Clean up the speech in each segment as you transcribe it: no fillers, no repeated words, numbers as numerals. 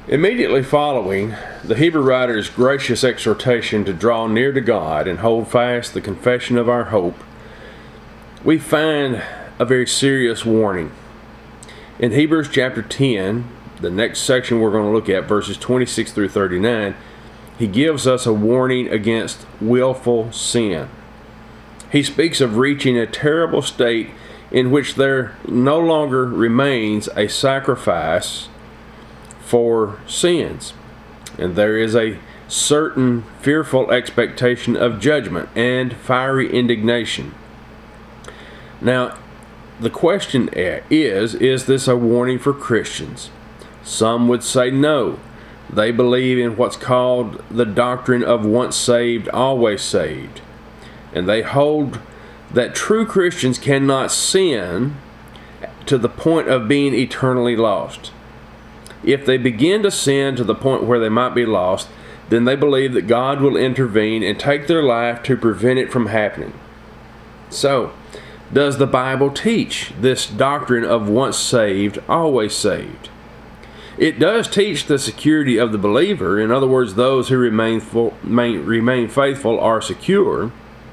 Immediately following the Hebrew writer's gracious exhortation to draw near to God and hold fast the confession of our hope, we find a very serious warning. In Hebrews chapter 10, the next section we're going to look at, verses 26 through 39, he gives us a warning against willful sin. He speaks of reaching a terrible state in which there no longer remains a sacrifice for sins, and there is a certain fearful expectation of judgment and fiery indignation. Now, the question is this a warning for Christians? Some would say no. They believe in what's called the doctrine of once saved, always saved. And they hold that true Christians cannot sin to the point of being eternally lost. If they begin to sin to the point where they might be lost, then they believe that God will intervene and take their life to prevent it from happening. So, does the Bible teach this doctrine of once saved, always saved? It does teach the security of the believer. In other words, those who remain faithful are secure.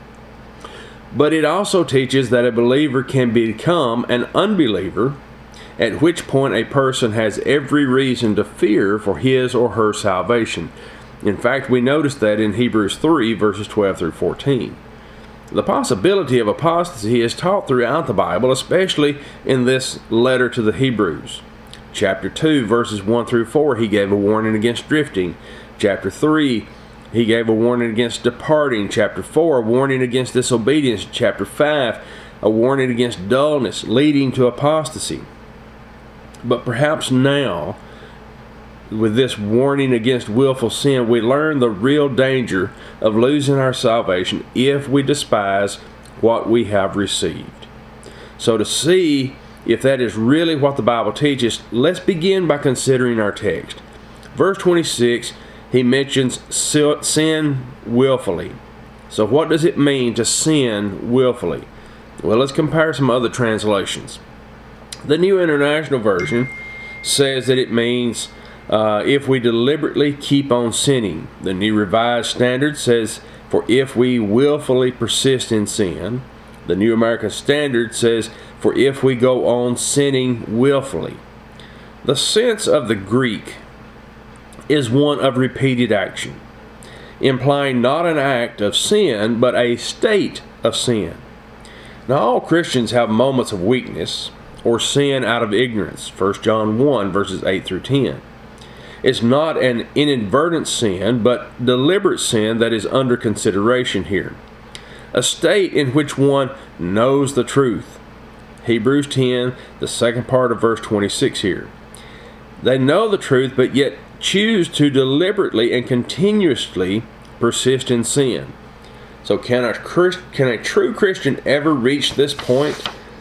But it also teaches that a believer can become an unbeliever, at which point a person has every reason to fear for his or her salvation. In fact, we notice that in Hebrews 3, verses 12 through 14. The possibility of apostasy is taught throughout the Bible, especially in this letter to the Hebrews. Chapter 2, verses 1 through 4, he gave a warning against drifting. Chapter 3, he gave a warning against departing. Chapter 4, a warning against disobedience. Chapter 5, a warning against dullness, leading to apostasy. But perhaps now, with this warning against willful sin, we learn the real danger of losing our salvation if we despise what we have received. So to see if that is really what the Bible teaches, let's begin by considering our text. Verse 26, he mentions sin willfully. So what does it mean to sin willfully? Well, let's compare some other translations. The New International Version says that it means if we deliberately keep on sinning. The New Revised Standard says, for if we willfully persist in sin. The New American Standard says, for if we go on sinning willfully. The sense of the Greek is one of repeated action, implying not an act of sin, but a state of sin. Now, all Christians have moments of weakness or sin out of ignorance. 1 John 1, verses 8 through 10. It's not an inadvertent sin, but deliberate sin that is under consideration here. A state in which one knows the truth. Hebrews 10, the second part of verse 26 here. They know the truth, but yet choose to deliberately and continuously persist in sin. So can a true Christian ever reach this point?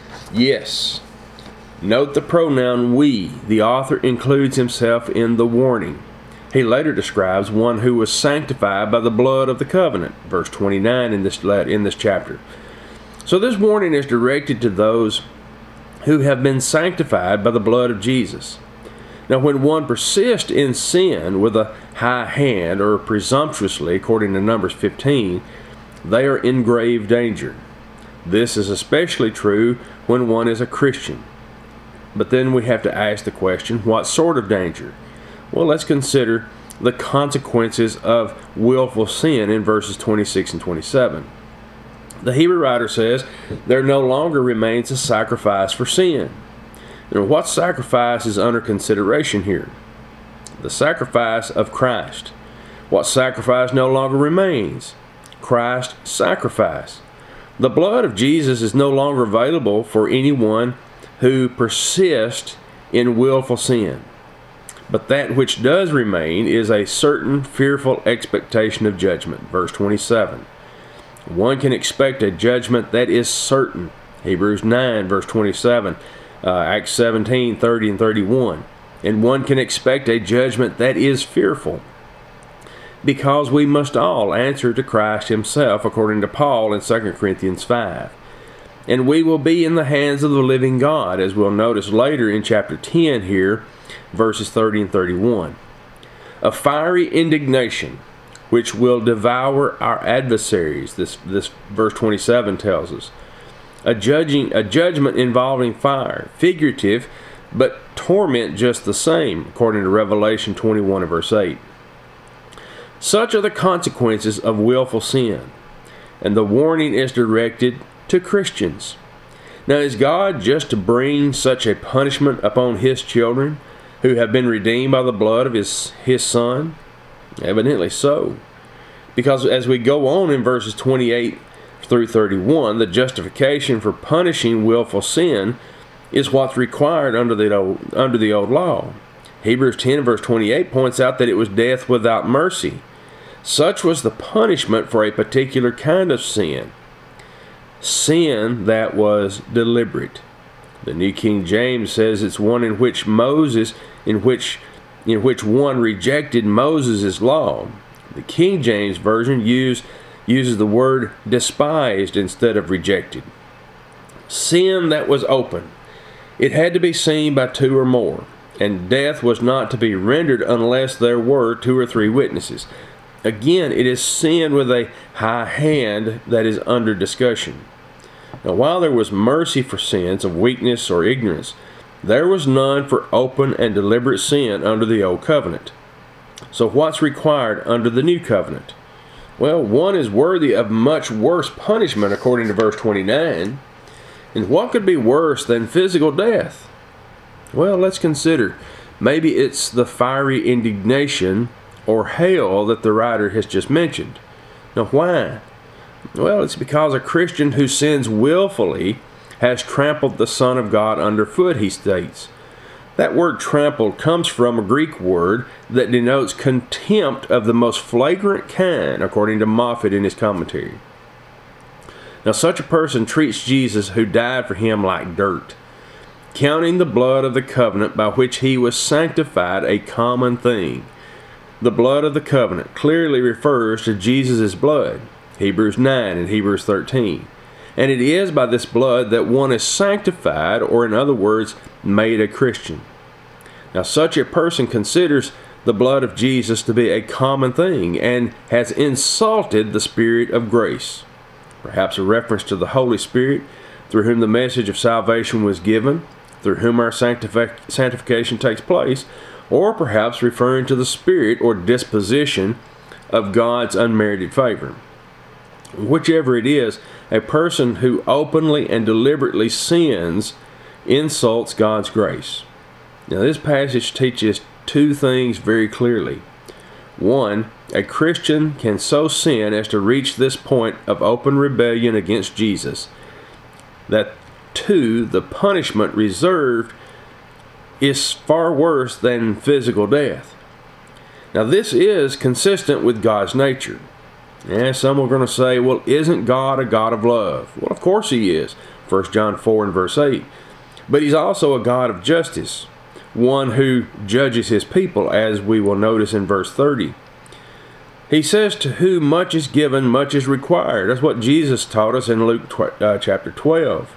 Yes. Note the pronoun we. The author includes himself in the warning. He later describes one who was sanctified by the blood of the covenant, verse 29 in this chapter. So this warning is directed to those who have been sanctified by the blood of Jesus. Now, when one persists in sin with a high hand or presumptuously, according to Numbers 15, they are in grave danger. This is especially true when one is a Christian. But then we have to ask the question, what sort of danger? Well, let's consider the consequences of willful sin in verses 26 and 27. The Hebrew writer says, there no longer remains a sacrifice for sin. And what sacrifice is under consideration here? The sacrifice of Christ. What sacrifice no longer remains? Christ's sacrifice. The blood of Jesus is no longer available for anyone who persist in willful sin. But that which does remain is a certain fearful expectation of judgment. Verse 27. One can expect a judgment that is certain. Hebrews 9, verse 27. Acts 17, 30 and 31. And one can expect a judgment that is fearful, because we must all answer to Christ himself, according to Paul in 2 Corinthians 5. And we will be in the hands of the living God, as we'll notice later in chapter 10 here, verses 30 and 31. a fiery indignation which will devour our adversaries, this verse 27 tells us. A judgment involving fire, figurative, but torment just the same, according to Revelation 21 and verse 8. Such are the consequences of willful sin, and the warning is directed to Christians. Now, is God just to bring such a punishment upon His children who have been redeemed by the blood of His Son? Evidently so. Because as we go on in verses 28 through 31, the justification for punishing willful sin is what's required under the old law. Hebrews 10 verse 28 points out that it was death without mercy. Such was the punishment for a particular kind of sin. Sin that was deliberate. The New King James says it's one in which one rejected Moses' law. The King James Version uses the word despised instead of rejected. Sin that was open. It had to be seen by two or more, and death was not to be rendered unless there were two or three witnesses. Again, it is sin with a high hand that is under discussion. Now, while there was mercy for sins of weakness or ignorance, there was none for open and deliberate sin under the Old Covenant. So what's required under the New Covenant? Well, one is worthy of much worse punishment according to verse 29. And what could be worse than physical death? Well, let's consider. Maybe it's the fiery indignation or hell that the writer has just mentioned. Now, why? Well, it's because a Christian who sins willfully has trampled the Son of God underfoot, he states. That word trampled comes from a Greek word that denotes contempt of the most flagrant kind, according to Moffat in his commentary. Now, such a person treats Jesus who died for him like dirt, counting the blood of the covenant by which he was sanctified a common thing. The blood of the covenant clearly refers to Jesus' blood, Hebrews 9 and Hebrews 13. And it is by this blood that one is sanctified, or in other words, made a Christian. Now, such a person considers the blood of Jesus to be a common thing and has insulted the Spirit of grace. Perhaps a reference to the Holy Spirit, through whom the message of salvation was given, through whom our sanctification takes place, or perhaps referring to the spirit or disposition of God's unmerited favor. Whichever it is, a person who openly and deliberately sins insults God's grace. Now, this passage teaches two things very clearly. One, a Christian can so sin as to reach this point of open rebellion against Jesus. That two, the punishment reserved is far worse than physical death. Now, this is consistent with God's nature. And some are going to say, well, isn't God a God of love? Well, of course He is, 1 John 4 and verse 8. But He's also a God of justice, one who judges His people, as we will notice in verse 30. He says, to whom much is given, much is required. That's what Jesus taught us in Luke chapter 12.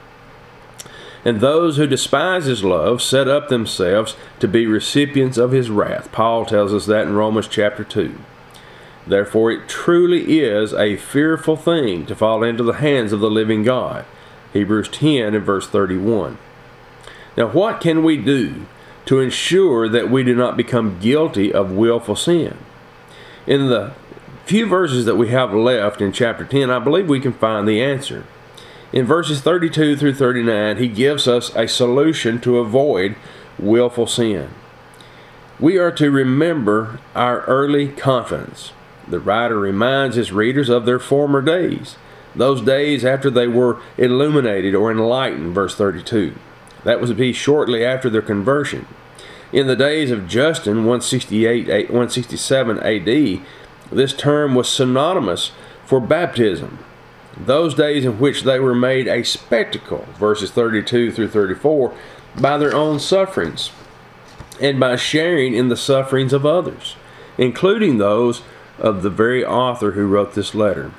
And those who despise His love set up themselves to be recipients of His wrath. Paul tells us that in Romans chapter 2. Therefore, it truly is a fearful thing to fall into the hands of the living God. Hebrews 10 and verse 31. Now, what can we do to ensure that we do not become guilty of willful sin? In the few verses that we have left in chapter 10, I believe we can find the answer. In verses 32 through 39, he gives us a solution to avoid willful sin. We are to remember our early confidence. The writer reminds his readers of their former days, those days after they were illuminated or enlightened, verse 32. That was to be shortly after their conversion. In the days of Justin, 167 AD, this term was synonymous for baptism. Those days in which they were made a spectacle, verses 32 through 34, by their own sufferings, and by sharing in the sufferings of others, including those of the very author who wrote this letter.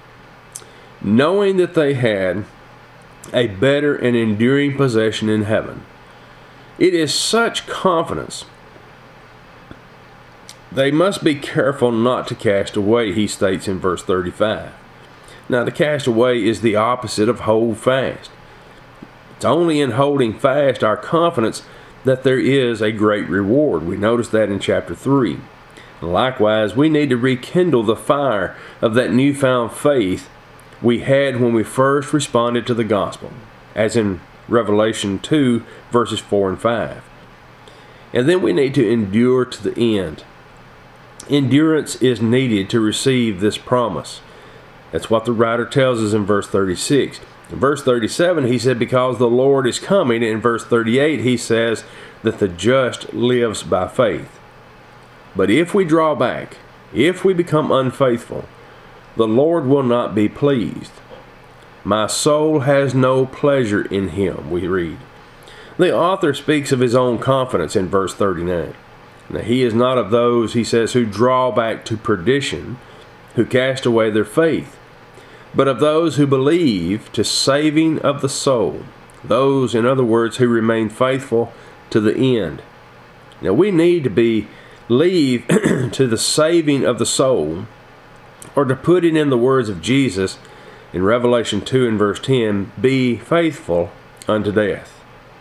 Knowing that they had a better and enduring possession in heaven. It is such confidence they must be careful not to cast away, he states in verse 35. Now, to cast away is the opposite of hold fast. It's only in holding fast our confidence that there is a great reward. We notice that in chapter 3. And likewise, we need to rekindle the fire of that newfound faith we had when we first responded to the gospel, as in Revelation 2, verses 4 and 5. And then we need to endure to the end. Endurance is needed to receive this promise. That's what the writer tells us in verse 36. In verse 37, he said, because the Lord is coming. In verse 38, he says that the just lives by faith. But if we draw back, if we become unfaithful, the Lord will not be pleased. My soul has no pleasure in him, we read. The author speaks of his own confidence in verse 39. Now, he is not of those, he says, who draw back to perdition, who cast away their faith, but of those who believe to saving of the soul. Those, in other words, who remain faithful to the end. Now, we need to believe to the saving of the soul, or to put it in the words of Jesus in Revelation 2 and verse 10, be faithful unto death.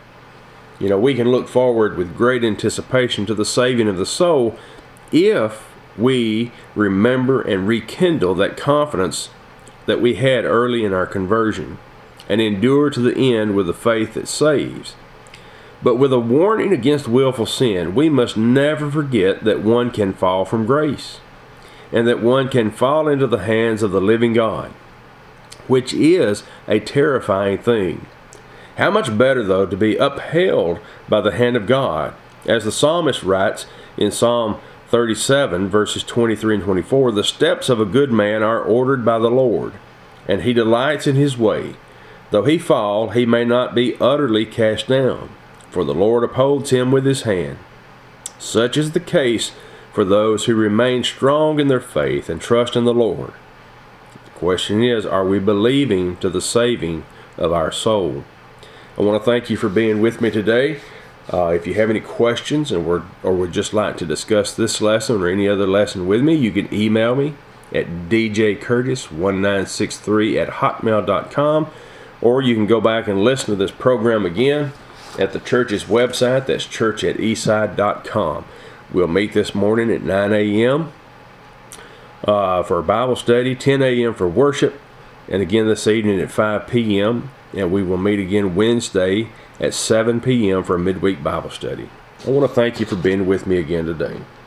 We can look forward with great anticipation to the saving of the soul if we remember and rekindle that confidence that we had early in our conversion and endure to the end with the faith that saves. But with a warning against willful sin, we must never forget that one can fall from grace and that one can fall into the hands of the living God, which is a terrifying thing. How much better, though, to be upheld by the hand of God, as the psalmist writes in Psalm 37, verses 23 and 24, the steps of a good man are ordered by the Lord, and he delights in his way. Though he fall, he may not be utterly cast down, for the Lord upholds him with his hand. Such is the case for those who remain strong in their faith and trust in the Lord. The question is, are we believing to the saving of our soul? I want to thank you for being with me today. If you have any questions or would just like to discuss this lesson or any other lesson with me, you can email me at djcurtis1963@hotmail.com, or you can go back and listen to this program again at the church's website. That's church@eastside.com. We'll meet this morning at 9 a.m. For Bible study, 10 a.m. for worship, and again this evening at 5 p.m. And we will meet again Wednesday at 7 p.m. for a midweek Bible study. I want to thank you for being with me again today.